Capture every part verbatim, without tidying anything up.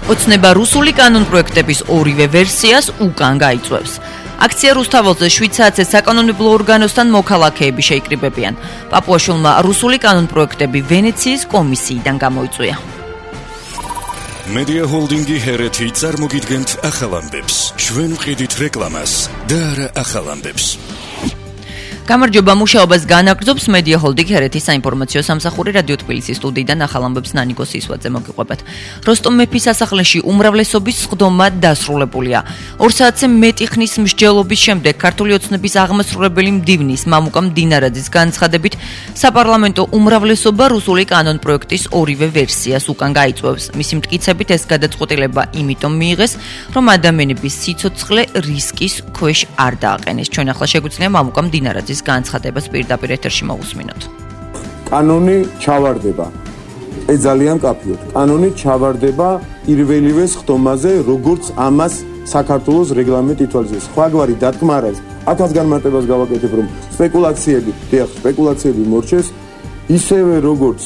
ოცნება რუსული კანონპროექტების ორივე ვერსიას უკან გაიწვევს. აქცია რუსთაველზე შვიდ საათზე საკანონმდებლო ორგანოსთან მოქალაქეები შეიკრიბებიან. პაპუაშვილმა რუსული კანონპროექტები ვენეციის კომისიიდან გამოიწვია. Media Holding-ი ჰერეთი წარმოგიდგენთ ახალ ამბებს. ჩვენ ვყიდით რეკლამას და არა ახალ ამბებს. გამარჯობა, მუშაობას განაგრძობს Media Holding ჰერეთის საინფორმაციო სამსახური რადიო თბილისის სტუდიიდან ახალ ამბებს ნანიკო სისვაძე მოგიყვებათ. როსტომ მეფის სასახლეში უმრავლესობის სხდომა დასრულებულია. ორ საათზე მეტი ხნის მსჯელობის შემდეგ ქართული ოცნების აღმასრულებელი მდივნის მამუკა მდინარაძის განცხადებით საპარლამენტო უმრავლესობა რუსული კანონპროექტის ორივე ვერსიას უკან გაიწვევს. მისი მტკიცებით ეს გადაწყვეტილება იმიტომ მიიღეს, რომ ადამიანების სიცოცხლე რისკის ქვეშ არ დააყენეს. ჩვენ ახლა შეგვიძლია მამუკა მდინარაძის განცხადებას პირდაპირ ეთერში მოვუსმინოთ. კანონი ჩავარდება. ეს ძალიან კაფიოდ. კანონი ჩავარდება პირველივე სხდომაზე, როგორც ამას საქართველოს რეგლამენტი ითვალისწინებს. სხვაგვარი დათქმა არ არის. აქაც განმარტებას გავაკეთებ, რომ სპეკულაციები, დიახ, სპეკულაციები მორჩეს, ისევე როგორც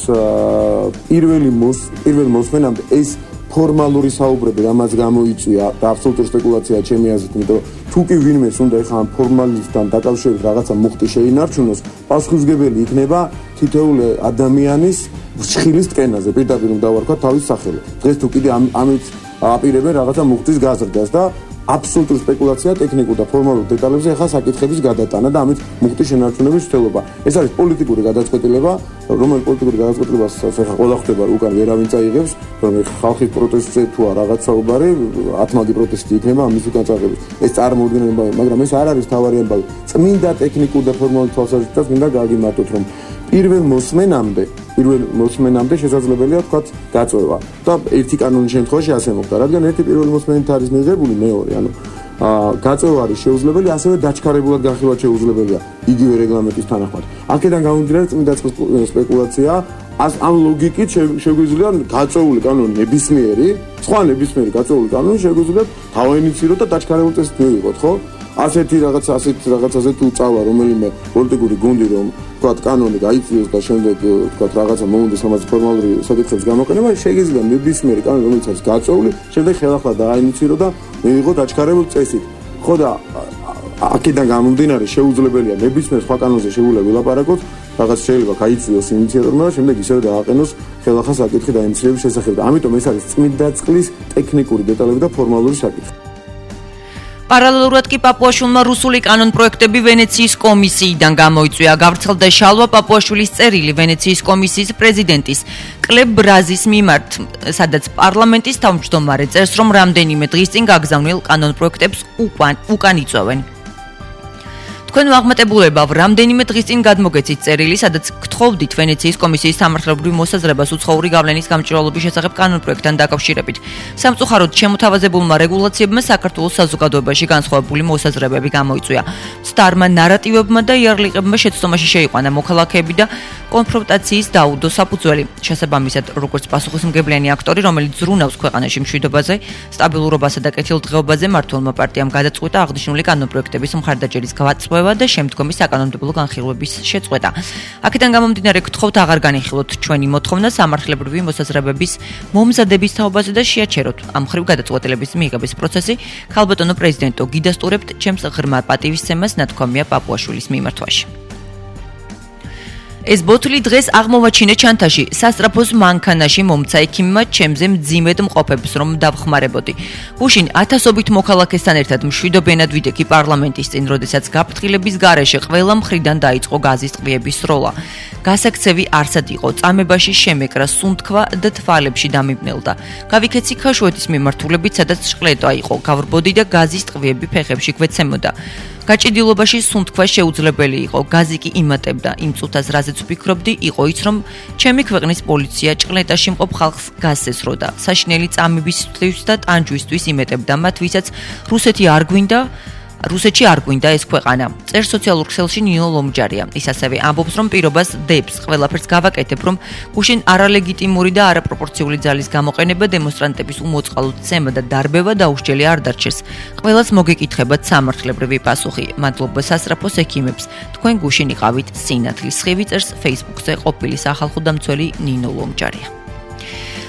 პირველი პირველ მოსმენამდე ეს ფორმალური საუბრები რამაც გამოიწვია და აბსოლუტური სპეკულაციაა ჩემი აზრით, იმიტომ თუ კი ვინმეს უნდა ეხლა ამ ფორმალისტთან დაკავშირებით რაღაცა მუხტი შეინარჩუნოს, პასუხისმგებელი იქნება თითოეული ადამიანის ფრჩხილის ტკენაზე, პირდაპირ უნდა დავარქვა თავის სახელით. დღეს თუ კიდე ამით აპირებენ რაღაცა მუხტის გაზრდას და აბსოლუტური სპეკულაცია ტექნიკურ და ფორმალურ დეტალებზე ახლა საკითხების გადატანა და ამით მუხტის შენარჩუნების ცდილობა. ეს არის პოლიტიკური გადაწყვეტილება, რომელიც პოლიტიკური გადაწყვეტილებას ახლა ყველა ხვდება უკან ვერავინ წაიღებს, რომ ხალხის პროტესტზე თუ რაღაც საუბარი, ათმაგი პროტესტი იქნება ამის უკან წაღების. ეს წარმოუდგენელი, მაგრამ ეს არ არის თავარი ამბავი. წმინდა ტექნიკურ და ფორმალურ თვალსაზრისითაც მინდა გაგიმარტოთ, რომ პირველ მოსმენამდე პირველ მოსმენამდე შესაძლებელია თქვათ გაწვევა და ერთი კანონის შემთხვევაში ასე მოხდა, რადგან ერთი პირველ მოსმენით არის მიღებული, მეორე, ანუ გაწვევა არის შეუძლებელი, ასევე დაჩქარებულად განხილვა შეუძლებელია იგივე რეგლამენტის თანახმად. აქედან გამომდინარე წმინდა წყლის სპეკულაცია, ამ ლოგიკით შეგვიძლია გაწვეული კანონი ნებისმიერი, სხვა ნებისმიერი გაწვეული კანონი შეგვიძლია თავაინიციიროთ და დაჩქარებულ წესით მივიღოთ, ხო? ასეთი რაღაც ასეთ რაღაცაზე თუ წავა რომელიმე პოლიტიკური გუნდი, რომ თქვათ კანონი გაიწვიოს და შემდეგ თქვათ რაღაცა მოუნდეს ამას ფორმალური საკითხების გამოყენება, შეიძლება ნებისმიერი კანონი რომელიც არის გაწვეული, შემდეგ ხელახლა დააინიცირო და მიიღო დაჩქარებულ წესით. ხო და აქედან გამომდინარე შეუძლებელია ნებისმიერ სხვა კანონზე შეუძლია ვილაპარაკოთ, რაღაც შეიძლება გაიწვიოს ინიციატორმა და შემდეგ ისევ დააყენოს ხელახლა საკითხი დაინიციირების შესახებ. ამიტომ ეს არის წმინდა წყლის ტექნიკური დეტალები და ფორმალური საკითხი. პარალელურად კი პაპუაშვილმა რუსული კანონპროექტები ვენეციის კომისიიდან გამოიწვია. გავრცელდა შალვა პაპუაშვილის წერილი ვენეციის კომისიის პრეზიდენტის კლებ ბრაზის მიმართ, სადაც პარლამენტის თავმჯდომარე წერს, რომ რამდენიმე დღის წინ გაგზავნილ კანონპროექტებს უკან უკან იწვევენ. თქვენ ვაღმატებულებავ რამდენიმე დღის წინ გადმოგეცით წერილი, სადაც გთხოვდით ვენეციის კომისიის სამართლებრივ მოსაზრებას უცხოური გავლენის გამჭვირვალობის შესახებ კანონპროექტთან დაკავშირებით. სამწუხაროდ შემოთავაზებულმა რეგულაციებმა საქართველოს საზოგადოებაში განსხვავებული მოსაზრებები გამოიწვია. მცდარმა ნარატივებმა და იარლიყებმა შეცდომაში შეიყვანა მოქალაქეები და კონფრონტაციის დაუდო საფუძველი. შესაბამისად, როგორც პასუხისმგებლიანი აქტორი, რომელიც ზრუნავს ქვეყანაში მშვიდობაზე, სტაბილურობასა და კეთილდღეობაზე, მმართველმა პარტიამ გადაწყვეტა აღნიშნული კანონპროექტების მხარდაჭერის გავაწვევა და შემდგომი საკანონმდებლო განხილვების შეწყვეტა. აქედან გამომდინარე, გთხოვთ აღარ განიხილოთ ჩვენი მოთხოვნა სამართლებრივი მოსაზრებების მომზადების თაობაზე და შეაჩეროთ ამ ხრივ გადაწყვეტილების მიღების პროცესი. ქალბატონო პრეზიდენტო, გიდასტურებთ ჩემს ღრმა პატივისცემას ნათქვამია პაპუაშვილის მიმართვაში. ეს ბოთლი დღეს აღმოვაჩინე ჩანთაში, სასწრაფოს მანქანაში მომცა ექიმმა ჩემზე მძიმედ მყოფებს, რომ დავხმარებოდი. გუშინ ათასობით მოქალაქესთან ერთად მშვიდობიანად ვიდექი პარლამენტის წინ, როდესაც გაფრთხილების გარეშე ყველა მხრიდან დაიწყო გაზის ტყვიების სროლა. გასაქცევი არსად იყო, წამებაში შემეკრა, სუნთქვა და თვალებში დამიბნელდა. გავიქეცი ქაშვეთის მიმართულებით, სადაც შყლეტვა იყო, გავრბოდი და გაზის ტყვიები ფეხებში გვეცემოდა. გაჭიდილობაში სუნთქვა შეუძლებელი იყო, გაზი კი იმატებდა. იმ წუთას რაზეც ვფიქრობდი, იყო ის, რომ ჩემი ქვეყნის პოლიცია ჭყლეტაში მყოფ ხალხს გაზს ესროდა. საშინელი წამებისთვის და ტანჯვისთვის იმეტებდა მათ, ვისაც რუსეთი არ გვინდა, რუსეთში არ გვინდა ეს ქვეყანა. წერს სოციალურ ქსელში ნინო ლომჯარია. ის ასევე ამბობს, რომ პირობას დებს, ყველაფერს გავაკეთებ, რომ გუშინ არალეგიტიმური და არაპროპორციული ძალის გამოყენება, დემონსტრანტების უმოწყალოდ ცემა და დარბევა დაუსჯელი არ დარჩეს. ყველას მოგეკითხებათ სამართლებრივი პასუხი. მადლობა სასწრაფოს ექიმებს. თქვენ გუშინ იყავით სინათლის სხივი, წერს Facebook-ზე ყოფილი სახალხო დამცველი ნინო ლომჯარია.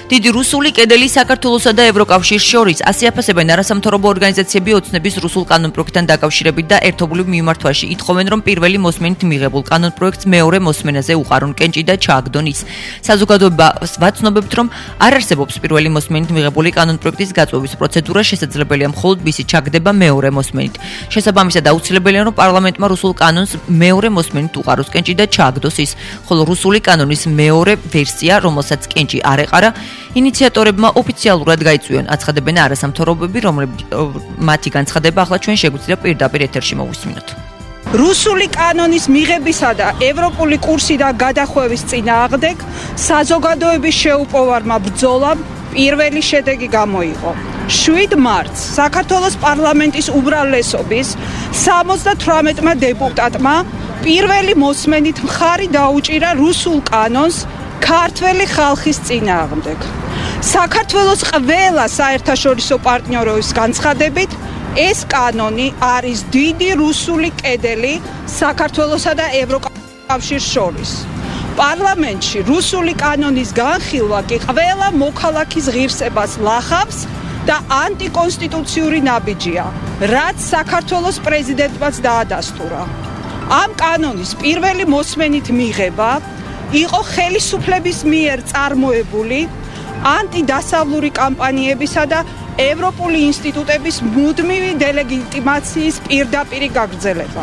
დიდი რუსული კედელი საქართველოსა და ევროკავშირს შორის ასე აფასებენ არასამთავრობო ორგანიზაციები ოცნების რუსულ კანონპროექტთან დაკავშირებით და ერთობლივ მიმართვაში ითხოვენ, რომ პირველი მოსმენით მიღებულ კანონპროექტს მეორე მოსმენაზე უყარონ კენჭი და ჩააგდონ ის. საზოგადოებას ვაცნობებთ, რომ არ არსებობს პირველი მოსმენით მიღებული კანონპროექტის გაწვევის პროცედურა, შესაძლებელია მხოლოდ მისი ჩაგდება მეორე მოსმენით. შესაბამისად, აუცილებელია, რომ პარლამენტმა რუსულ კანონს მეორე მოსმენით უყაროს კენჭი და ჩააგდოს ის, ხოლო რუსული კანონის მეორე ვერსია, რომელსაც კენჭი არ ეყარა, ინიციატორებმა ოფიციალურად გაიწვიონ, აცხადებენ არასამთავრობოები, რომლებიც მათი განცხადება ახლა ჩვენ შეგვიძლია პირდაპირ ეთერში მოვისმინოთ. რუსული კანონის მიღებისა და ევროპული კურსიდან გადახვევის წინააღმდეგ საზოგადოების შეუპოვარმა ბრძოლამ პირველი შედეგი გამოიღო. შვიდ მარტს საქართველოს პარლამენტის უმრავლესობის სამოცდათვრამეტმა დეპუტატმა პირველი მოსმენით მხარი დაუჭირა რუსულ კანონს ქართველი ხალხის წინააღმდეგ. საქართველოს ყველა საერთაშორისო პარტნიორობის განცხადებით ეს კანონი არის დიდი რუსული კედელი საქართველოსა და ევროკავშირს შორის. პარლამენტში რუსული კანონის განხილვა კი ყველა მოქალაქის ღირსებას ლახავს და ანტიკონსტიტუციური ნაბიჯია, რაც საქართველოს პრეზიდენტმაც დაადასტურა. ამ კანონის პირველი მოსმენით მიღება იყო ხელისუფლების მიერ წარმოებული ანტიდასავლური კამპანიებისა და ევროპული ინსტიტუტების მუდმივი დელეგიტიმაციის პირდაპირი გაგრძელება.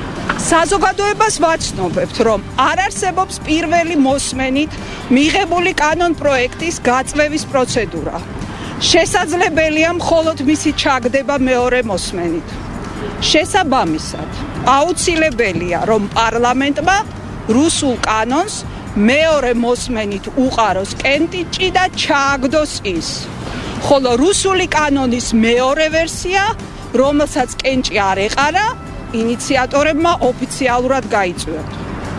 საზოგადოებას ვაცნობებთ, რომ არ არსებობს პირველი მოსმენით მიღებული კანონპროექტის გაწვევის პროცედურა. შესაძლებელია მხოლოდ მისი ჩაგდება მეორე მოსმენით. შესაბამისად, აუცილებელია, რომ პარლამენტმა რუსულ კანონს მეორე მოსმენით უყაროს კენჭი და ჩააგდოს ის. ხოლო რუსული კანონის მეორე ვერსია, რომელსაც კენჭი არ ეყარა, ინიციატორებმა ოფიციალურად გაიწვიათ.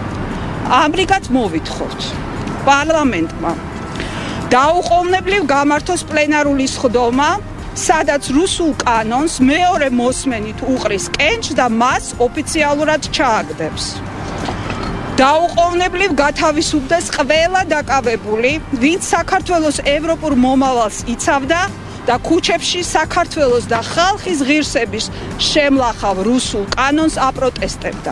ამრიგად მოვითხოვთ პარლამენტმა დაუყოვნებლივ გამართოს პლენარული სხდომა, სადაც რუსულ კანონს მეორე მოსმენით უყრის კენჭს და მას ოფიციალურად ჩააგდებს. დაუყოვნებლივ გათავისუფლდეს ყველა დაკავებული, ვინც საქართველოს ევროპულ მომავალს იცავდა და ქუჩებში საქართველოს და ხალხის ღირსების შემლახავ რუსულ კანონს აპროტესტებდა.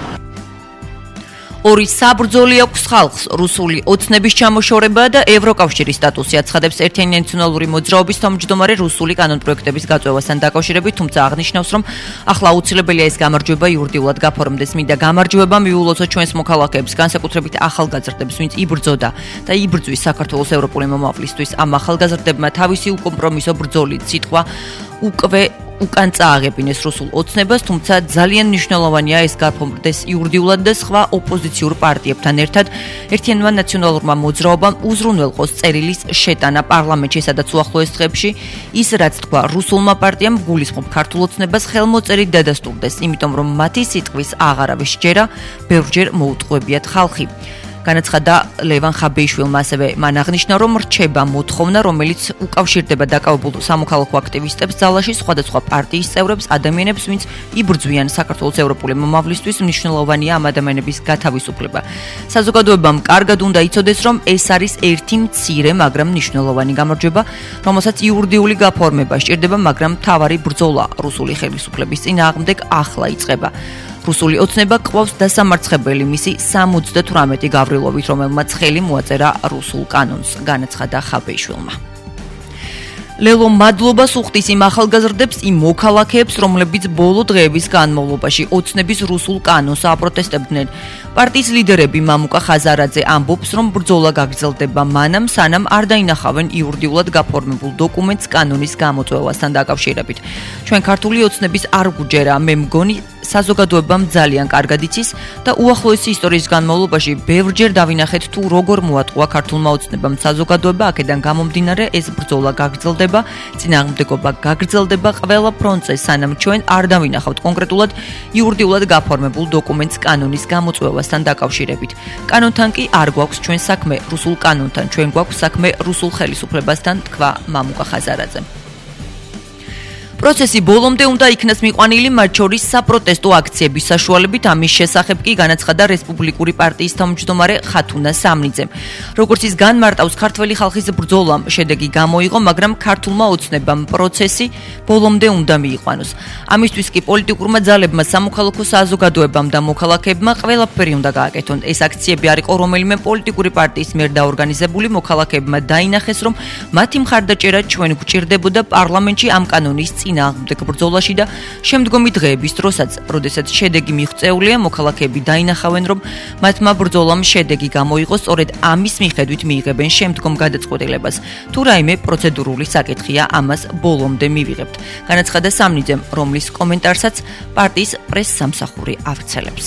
ორი საბრძოლი აქვს ხალხს, რუსული ოცნების ჩამოშორება და ევროკავშირის სტატუსი აცხადებს ერთიანი ნაციონალური მოძრაობის თავმჯდომარე რუსული კანონპროექტების გაწვევასთან დაკავშირებით, თუმცა აღნიშნავს, რომ ახლა აუცილებელია ეს გამარჯვება იურიდიულად გაფორმდეს. მინდა გამარჯვება მიულოცოთ ჩვენს მოქალაქეებს, განსაკუთრებით ახალგაზრდებს, ვინც იბრძოდა და იბრძვის საქართველოს ევროპული მომავლისთვის. ამ ახალგაზრდებმა თავისი უკომპრომისო ბრძოლით სიტყვა უკვე უკან წააღებინეს რუსულ ოცნებას, თუმცა ძალიან მნიშვნელოვანია ეს გაფორმდეს იურიდიულად და სხვა ოპოზიციურ პარტიებთან ერთად ერთიანმა ნაციონალურმა მოძრაობამ უზრუნველყოს წერილის შეტანა პარლამენტში, სადაც უახლოეს დღეებში ის, რაც თქვა რუსულმა პარტიამ, გულისხმობ ქართულ ოცნებას ხელმოწერით დადასტურდეს, იმიტომ რომ მათი სიტყვის აღარავის ჯერა ბევრჯერ მოუტყუებიათ ხალხი. განაცხადა ლევან ხაბეიშვილმა, ასევე მან აღნიშნა, რომ რჩება მოთხოვნა, რომელიც უკავშირდება დაკავებულ სამოქალაქო აქტივისტებს ძალაში, სხვადასხვა პარტიის წევრებს, ადამიანებს, ვინც იბრძვიან საქართველოს ევროპული მომავლისთვის, მნიშვნელოვანია ამ ადამიანების გათავისუფლება. საზოგადოებამ კარგად უნდა იცოდეს, რომ ეს არის ერთი მცირე, მაგრამ მნიშვნელოვანი გამარჯვება, რომელსაც იურიდიული გაფორმება სჭირდება, მაგრამ მთავარი ბრძოლა რუსული ხელისუფლების წინააღმდეგ ახლა იწყება. რუსული ოცნება ყვავს დასამარცხებელი მისი სამოცდათვრამეტი გავრილობით, რომელმაც ხელი მოაწერა რუსულ კანონს, განაცხადა ხაბეიშვილმა. ლელო მადლობას უხდის იმ ახალგაზრდებს, იმ მოქალაქეებს, რომლებიც ბოლო დღეების განმავლობაში ოცნების რუსულ კანონს აპროტესტებდნენ. პარტიის ლიდერები მამუკა ხაზარაძე ამბობს, რომ ბრძოლა გაგრძელდება მანამ, სანამ არ დაინახავენ იურიდიულად გაფორმებულ დოკუმენტს კანონის გამოწვევასთან დაკავშირებით. ჩვენ ქართული ოცნების არ გვჯერა, მე მგონი საზოგადოებამ ძალიან კარგად იცის და უახლოესი ისტორიის განმავლობაში ბევრჯერ დავინახეთ თუ როგორ მოატყუა ქართულმა ოცნებამ საზოგადოება, აქედან გამომდინარე ეს ბრძოლა გაგრძელდება, წინააღმდეგობა გაგრძელდება ყველა ფრონტზე, სანამ ჩვენ არ დავინახავთ კონკრეტულად იურიდიულად გაფორმებულ დოკუმენტს კანონის გამოწვევასთან დაკავშირებით. კანონთან კი არ გვაქვს ჩვენ საქმე, რუსულ კანონთან ჩვენ გვაქვს საქმე რუსულ ხელისუფლებასთან, თქვა მამუკა ხაზარაძე. პროცესი ბოლომდე უნდა იქნას მიყვანილი, მათ შორის საპროტესტო აქციების საშუალებით. ამის შესახებ კი განაცხადა რესპუბლიკური პარტიის თავმჯდომარე ხათუნა სამნიძემ. როგორც ის განმარტავს, ქართველი ხალხის ბრძოლამ შედეგი გამოიღო, მაგრამ ქართულმა ოცნებამ პროცესი ბოლომდე უნდა მიიყვანოს. ამისთვის კი პოლიტიკურმა ძალებმა, სამოქალაქო საზოგადოებამ და მოქალაქეებმა ყველაფერი უნდა გააკეთონ. ეს აქციები არ იყო რომელიმე პოლიტიკური პარტიის მიერ დაორგანიზებული. მოქალაქეებმა დაინახეს, რომ მათი მხარდაჭერა ჩვენ გვჭირდებოდა პარლამენტში ამ კანონის წინააღმდეგ ბრძოლაში და შემდგომი დღეების დროსაც, როდესაც შედეგი მიღწეულია, მოქალაქეები დაინახავენ, რომ მათმა ბრძოლამ შედეგი გამოიღო, სწორედ ამის მიხედვით მიიღებენ შემდგომ გადაწყვეტილებას. თუ რაიმე პროცედურული საკითხია, ამას ბოლომდე მივიღებთ. განაცხადა სამნიძემ, რომლის კომენტარსაც პარტიის პრეს-სამსახური ავრცელებს.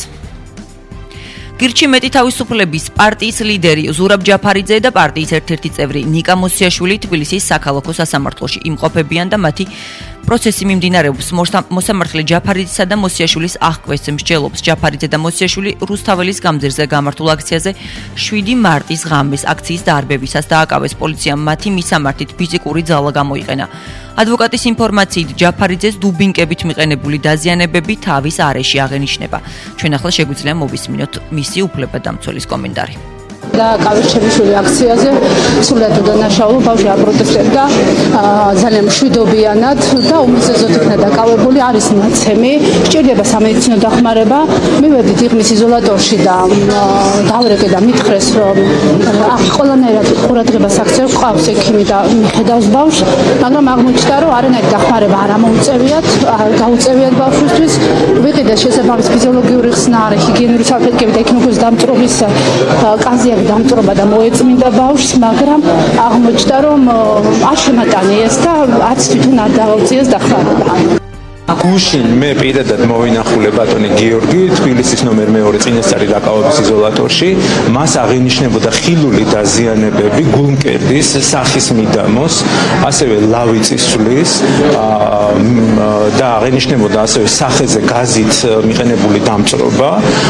გირჩი მეტი თავისუფლების პარტიის ლიდერი ზურაბ ჯაფარიძე და პარტიის ერთ-ერთი წევრი ნიკა მოსიაშვილი თბილისის საქალაქო სასამართლოში იმყოფებიან და მათი პროცესი მიმდინარეობს. მოსამართლე ჯაფარიძისა და მოსიაშვილის აღკვეთს მსჯელობს. ჯაფარიძე და მოსიაშვილი რუსთაველის გამზირზე გამართულ აქციაზე შვიდი მარტის ღამეს აქციის დაარბევისას დააკავეს პოლიციამ მათი მისამართით ფიზიკური ძალა გამოიყენა. ადვოკატის ინფორმაციით ჯაფარიძეს დუბინკებით მიყენებული დაზიანებები თავის არეში აღენიშნება. ჩვენ ახლა შეგვიძლია მოვისმინოთ მისი უფლებადამცველის კომენტარი. და კავერჩელიშვილი აქციაზე სულად უდანაშაულო ბავშვი აპროტესტებდა ძალიან მშვიდობიანად და უმეტესად იქნა დაკავებული არის ნაცემი სჭირდება სამედიცინო დახმარება მივედით იღმის იზოლატორში და დავრეკე და მითხრეს რომ ყველანაირად ყურადღებას აქცევ ყავს ექიმი და მიხედავს ბავშვს მაგრამ აღმოჩნდა რომ არანაირი დახმარება არ ამოუწევიათ გაუწევიათ ბავშვისთვის ვიყიდე შესაბამის ფიზიოლოგიური ხსნა ჰიგიენური საფრთხები და ექიმების დამწრობის კაზი დამწრობა და მოეწმინდა ბავშვს, მაგრამ აღმოჩნდა, რომ არ შემატანიეს და არც თვითონ არ დააუწიეს დახმარება. გუშინ მე პირადად მოვინახულე ბატონი გიორგი თბილისის ნომერ მეორე წინასწარი დაკავების იზოლატორში, მას აღინიშნებოდა ხილული დაზიანებები გულმკერდის, სახის მიდამოს, ასევე ლავიწის სulis და აღინიშნებოდა ასევე სახეზე გაზით მიყენებული დამწრობა.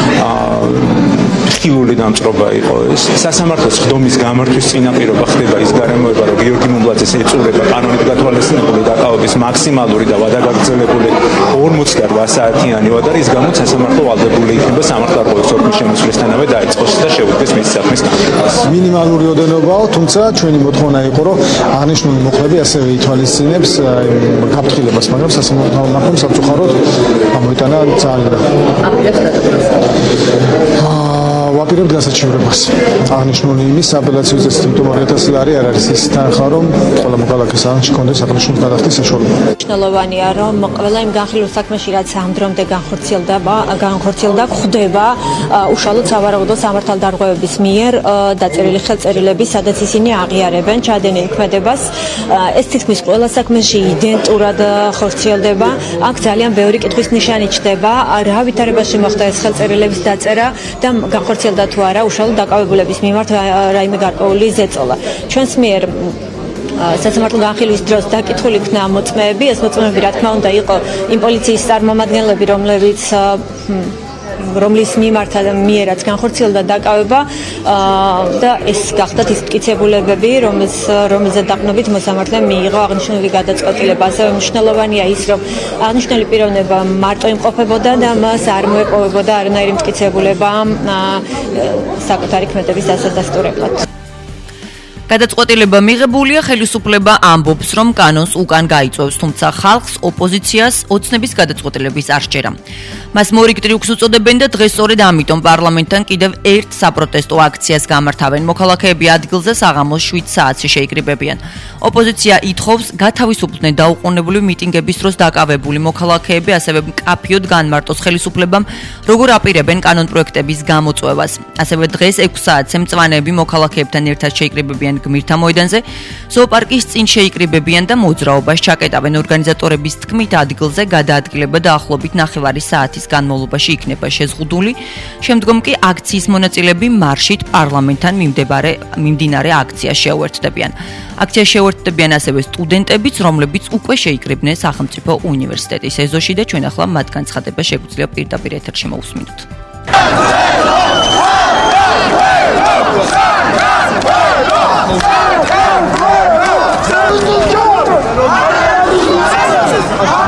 ხილული დამწრობა იყო ეს. სასამართლოს ხდომის გამართვის წინაპირობა ხდება ის გარემოება, რომ გიორგი მომბლაძეს ეწურება კანონით გათვალისწინებული დაკავების მაქსიმალური და ვადაგაგრძელებული ორმოცი და რვა საათიანი ვადა, რის გამოც სასამართლო ვალდებული იქნება სამართლარღვევის ორგნის შემოსვლისთანავე დაიწყოს და შეუდგეს მის საქმის განხილვას. მინიმალური ოდენობაა, თუმცა ჩვენი მოთხოვნა იყო, რომ აღნიშნული მოხდები ასევე ითვალისწინებს გაფრთხილებას, მაგრამ სასამართლომ სამწუხაროდ გამოიტანა ძალა. ვაპირებთ გასაჩივრებას. აღნიშნული იმის აპელაციო წესით ორ ათას ლარი არ არის ის თანხა, რომ ყველა მოქალაქეს აღნიშნულ კონდეს აღნიშნულ გადახდის საშუალება. მნიშვნელოვანია, რომ ყველა იმ განხილვის საქმეში, რაც ამ დრომდე განხორციელდება, განხორციელდა ხდება უშუალოდ სავარაუდო სამართალდარღვევების მიერ დაწერილი ხელწერილები, სადაც ისინი აღიარებენ ჩადენილ ქმედებას. ეს თითქმის ყველა საქმეში იდენტურად ხორციელდება. აქ ძალიან ბევრი კითხვის ნიშანი ჩნდება, რა ვითარებაში მოხდა ეს ხელწერილების დაწერა და განხორციელდა თუ არა უშუალოდ დაკავებულების მიმართ რაიმე გარკვეული ზეწოლა. ჩვენს მიერ სასამართლო განხილვის დროს დაკითხული იქნა მოწმეები, ეს მოწმეები რა თქმა უნდა იყო იმ პოლიციის წარმომადგენლები, რომლებიც რომლის მიმართ მიერაც განხორციელდა დაკავება და ეს გახდათ ის მტკიცებულებები, რომელზეც დაყრდნობით მოსამართლემ მიიღო აღნიშნული გადაწყვეტილება. ასევე მნიშვნელოვანია ის, რომ აღნიშნული პიროვნება მარტო იმყოფებოდა და მას არ მოეპოვებოდა არანაირი მტკიცებულება საკუთარი ქმედების დასადასტურებლად. გადაწყვეტილება მიღებულია, ხელისუფლება ამბობს, რომ კანონს უკან გაიწვევს, თუმცა ხალხს, ოპოზიციას ოცნების გადაწყვეტილების არ სჯერა. მას მორიგ ტრიუქს უწოდებენ და დღეს სწორედ ამიტომ პარლამენტთან კიდევ ერთ საპროტესტო აქციას გამართავენ. მოქალაქეები ადგილზე საღამოს შვიდ საათში შეიკრიბებიან. ოპოზიცია ითხოვს გათავისუფლდნენ დაუყოვნებლივ მიტინგების დროს დაკავებული მოქალაქეები, ასევე მკაფიოდ განმარტოს ხელისუფლებამ, როგორ აპირებენ კანონპროექტების გამოწვევას. ასევე დღეს ექვს საათზე მწვანეები მოქალაქეებთან ერთად შეიკრიბებიან გმირთა მოედანზე, ზოოპარკის წინ შეიკრიბებიან და მოძრაობას ჩაკეტავენ. ორგანიზატორების თქმით, ადგილზე გადაადგილება დაახლოებით ნახევარი საათის განმავლობაში იქნება შეზღუდული. შემდგომ კი აქციის მონაწილეები მარშით პარლამენტთან მიმდებარე მიმდინარე აქციას შეუერთდებიან. აქციას შეუერთდებიან ასევე სტუდენტებიც, რომლებიც უკვე შეიკრიბნენ სახელმწიფო უნივერსიტეტის ეზოში და ჩვენ ახლა მათ განცხადება შეგვიძლია პირდაპირ ეთერში მოусმინოთ. Oh,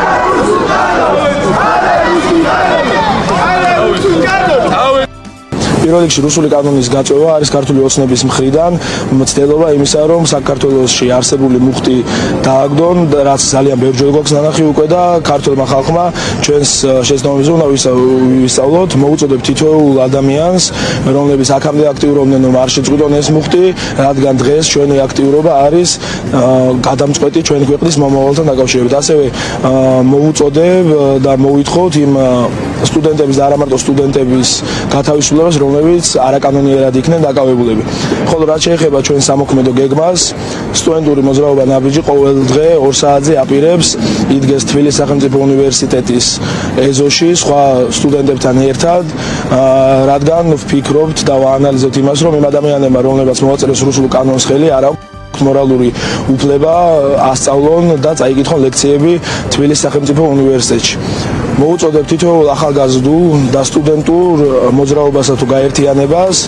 პირველ რიგში რუსული კანონის გაწევა არის ქართული ოცნების მხრიდან მცდელობა იმისა, რომ საქართველოში არსებული მუხტი დააგდონ, რაც ძალიან ბევრჯერ გვაქვს ნანახი უკვე და ქართულმა ხალხმა ჩვენს შეცდომებზე უნდა ვისწავლოთ, მოუწოდებ თითოეულ ადამიანს, რომლებიც აქამდე აქტიურობდნენ, რომ არ შეწყვიტონ ეს მუხტი, რადგან დღეს ჩვენი აქტიურობა არის გადამწყვეტი ჩვენი ქვეყნის მომავალთან დაკავშირებით. ასევე მოუწოდებ და მოვითხოვთ იმ სტუდენტების და არა მარტო სტუდენტების გათავისუფლებას, რომლებიც არაკანონიერად იქნენ დაკავებულები. ხოლო რაც შეეხება ჩვენ სამოქმედო გეგმას, სტუდენტური მოძრაობა ნაბიჯი ყოველ დღე ორ საათზე აპირებს იდგეს თბილისის სახელმწიფო უნივერსიტეტის ეზოში სხვა სტუდენტებთან ერთად, რადგან ვფიქრობთ და ვაანალიზებთ იმას, რომ იმ ადამიანებმა, რომლებიც მოვაწერეს რუსულ კანონს ხელი, არ აქვს მორალური უფლება ასწავლონ და წაიკითხონ ლექციები თბილისის სახელმწიფო უნივერსიტეტში. მოუწოდებ თითოეულ ახალგაზრდულ და სტუდენტურ მოძრაობასა თუ გაერთიანებას,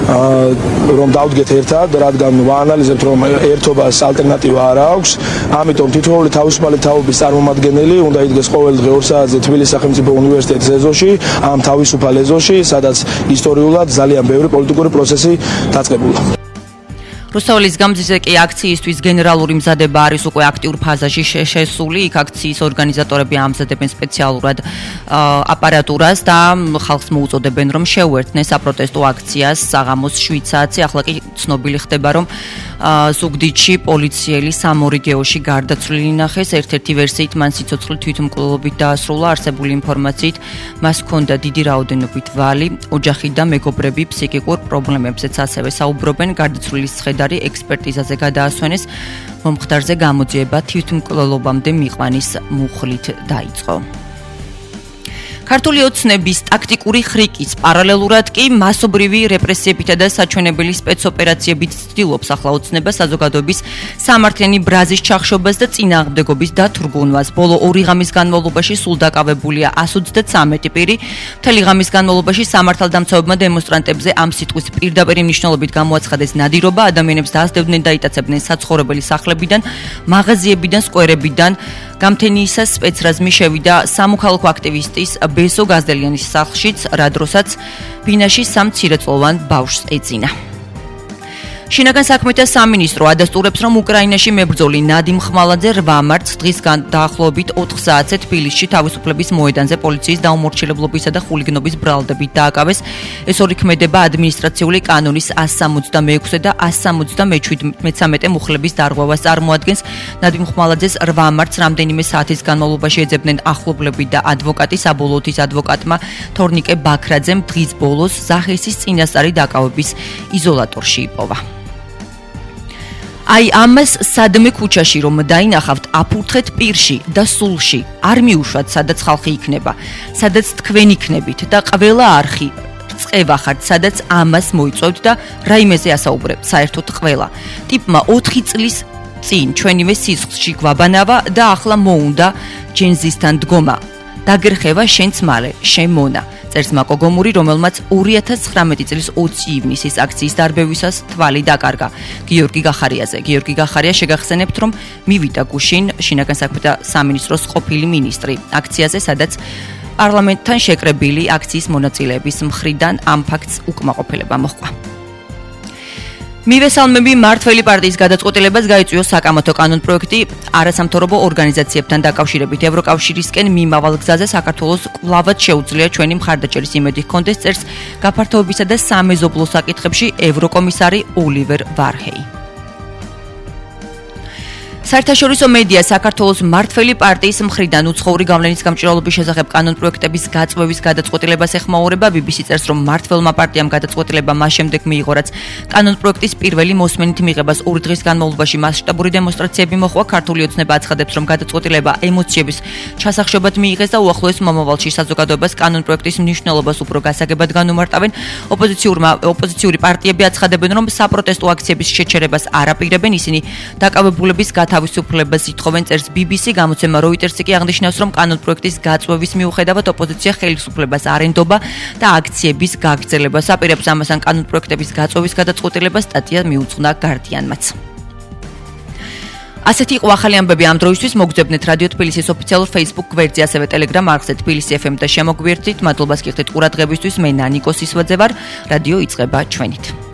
რომ დავდგეთ ერთად, რადგან ვაანალიზებთ, რომ ერთობას ალტერნატივა არ აქვს. ამიტომ თითოეული თავისუფალი თაობის წარმომადგენელი უნდა იდგეს ყოველ დღე ორ საათზე თბილისის სახელმწიფო უნივერსიტეტის ეზოში, ამ თავისუფალ ეზოში, სადაც ისტორიულად ძალიან ბევრი პოლიტიკური პროცესი დაწყებულა. რუსთაველის გამზიზე კი აქციისთვის გენერალური მზადება არის უკვე აქტიურ ფაზაში შესული. იქ აქციის ორგანიზატორები ამზადებენ სპეციალურად აპარატურას და ხალხს მოუწოდებენ, რომ შეუერთდნენ საპროტესტო აქციას საღამოს შვიდ საათზე. ახლა კი ცნობილი ხდება, რომ ზუგდიდში პოლიციელი სამორიგეოში გარდაცვლილი ნახეს. ერთ-ერთი ვერსიით მან სიცოცხლე თვითმკვლელობით დაასრულა. არსებული ინფორმაციით მას ჰქონდა დიდი რაოდენობით ვალი, ოჯახი და მეგობრები ფსიქიკურ პრობლემებზეც ასევე საუბრობენ. გარდაცვლილის ცხედარი ექსპერტიზაზე გადაასვენეს. მომხდარზე გამოძიება თვითმკვლელობამდე მიყვანის მუხლით დაიწყო. ქართული ოცნების ტაქტიკური ხრიკის პარალელურად კი მასობრივი რეპრესიებითა და საჩვენებელი სპეცოპერაციებით ცდილობს ახლა ოცნება საზოგადოების სამართლიანი ბრაზის ჩახშობას და წინააღმდეგობის დათრგუნვას. ბოლო ორი ღამის განმავლობაში სულ დაკავებულია εκατს ოცდათვრამეტი პირი. მთელი ღამის განმავლობაში სამართალდამცავებმა დემონსტრანტებზე ამ სიტყვის პირდაპირ მნიშვნელობით გამოაცხადეს ნადირობა. ადამიანებს დაასდევდნენ და იტაცებდნენ საცხოვრებელი სახლებიდან, მაღაზიებიდან, სკვერებიდან. გამთენიისას სპეცრაზმი შევიდა სამოქალაქო აქტივისტის ბესო გაზდელიანის სახლშიც, რა დროსაც ბინაში სამ მცირეწლოვან ბავშვს ეძინა. შინაგან საქმეთა სამინისტრო ადასტურებს, რომ უკრაინაში მებრძოლი ნადიმ ხმალაძე რვა მარტს დღის დაახლოებით ოთხ საათზე თბილისში თავისუფლების მოედანზე პოლიციის დაუმორჩილებლობისა და ხულიგნობის ბრალდებით დააკავეს. ეს ორი ქმედება ადმინისტრაციული კანონის εκατს სამოცდამეექვსე და εκατს სამოცდამეცამეტე მუხლების დარღვევას წარმოადგენს. ნადიმ ხმალაძეს რვა მარტს რამდენიმე საათის განმავლობაში ეძებდნენ ახლობლები და ადვოკატი. საბოლოოდ ის ადვოკატმა თორნიკე ბაქრაძემ დღის ბოლოს ზახესის წინასწარი დაკავების იზოლატორში იპოვა. აი ამას სადმე ქუჩაში რომ დაინახავთ, აფურთხეთ პირში და სულში, არ მიუშვათ სადაც ხალხი იქნება, სადაც თქვენ იქნებით და ყველა არხი წევა ხართ, სადაც ამას მოიწვევთ და რაიმეზე ასაუბრებთ, საერთოდ ყველა. ტიპმა ოთხი წლის წინ ჩვენივე სისხლში გვაბანავა და ახლა მოუნდა ჯენზისთან დგომა. დაგერხევა შენც მალე, შენ მონა. წერს მაკო გომური, რომელმაც ორი ათას ცხრამეტი წლის ოცი ივნისის აქციის დარბევისას თვალი დაკარგა. გიორგი გახარიაზე. გიორგი გახარია შეგახსენებთ, რომ მივიდა გუშინ შინაგან საქმეთა სამინისტროს ყოფილი მინისტრი აქციაზე, სადაც პარლამენტთან შეკრებილი აქციის მონაწილეების მხრიდან ამ ფაქტს უკმაყოფილება მოჰყვა. მივესალმები მართველი პარტიის გადაწყვეტილებას გაიწვიოს საკამათო კანონპროექტი არასამთავრობო ორგანიზაციებთან დაკავშირებით. ევროკავშირისკენ მიმავალ გზაზე საქართველოს კვლავად შეუძლია ჩვენი მხარდაჭერის იმედი ჰქონდეს, წერს გაფართოებისა და სამეზობლო საკითხებში ევროკომისარი ოლივერ ვარჰეი. საერთაშორისო მედია საქართველოს მართველი პარტიის მხრიდან უცხოური გავლენის გამჭვირვალობის შესახებ კანონპროექტების გაწვევის გადაწყვეტილებას ეხმაურება. ბი ბი სი წერს, რომ მართველმა პარტიამ გადაწყვეტილება მას შემდეგ მიიღო, რაც კანონპროექტის პირველი მოსმენით მიღებას ორი დღის განმავლობაში მასშტაბური დემონსტრაციები მოხდა. ქართული ოცნება აცხადებს, რომ გადაწყვეტილება ემოციების ჩასახშობად მიიღეს და უახლოეს მომავალში საზოგადოებას კანონპროექტის მნიშვნელობას უფრო გასაგებად განუმარტავენ. ოპოზიციურმა ოპოზიციური პარტიები აცხადებენ, რომ საპროტესტო აქციების შეჩერებას არ აპირებენ. ისინი დაკავებულების თავისუფლებას ითხოვენ, წერს ბი ბი სი. გამოცემა როიტერსი კი აღნიშნავს, რომ კანონპროექტის გაწვევის მიუხედავად ოპოზიცია ხელისუფლებას არ ენდობა და აქციების გაგრძელებას აპირებს. ამასთან კანონპროექტების გაწვევის გადაწყვეტილებას სტატია მიუძღვნა გარდიანმაც. ასეთი იყო ახალი ამბები ამ დროისთვის. მოგძებნეთ რადიო თბილისის ოფიციალურ Facebook გვერდზე, ასევე Telegram არხზე თბილისი ეფ ემ და შემოგვიერთდით. მადლობას გიხდით ყურადღებისთვის. მე ნანიკო სისვაძე ვარ. რადიო იწყება ჩვენით.